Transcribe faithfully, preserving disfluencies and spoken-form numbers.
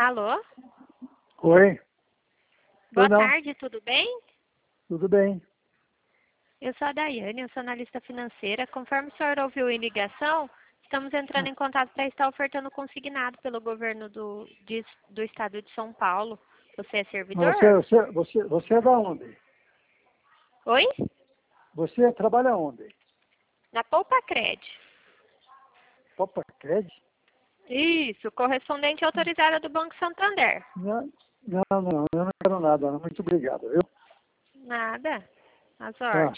Alô? Oi. Boa Oi, não. tarde, tudo bem? Tudo bem. Eu sou a Daiane, eu sou analista financeira. Conforme o senhor ouviu em ligação, estamos entrando em contato para estar ofertando consignado pelo governo do, de- do estado de São Paulo. Você é servidor? Mas Você, você, você, você é da onde? Oi? Você trabalha onde? Na Poupa Cred. Popa Cred? Isso, correspondente autorizada do Banco Santander. Não, não, não, eu não quero nada. Muito obrigado, viu? Nada. A Tá. sorte.